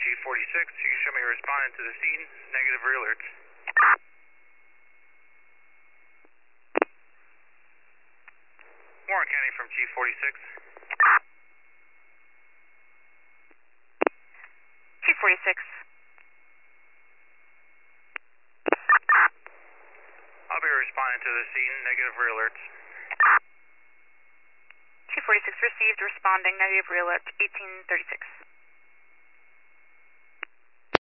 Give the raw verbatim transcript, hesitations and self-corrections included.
Chief forty-six. You can show me responding to the scene. Negative rear alerts. Warren County from Chief forty-six. Chief forty-six. I'll be responding to the scene. Negative rear alerts. Chief forty-six received, responding, negative rear alert, eighteen thirty-six.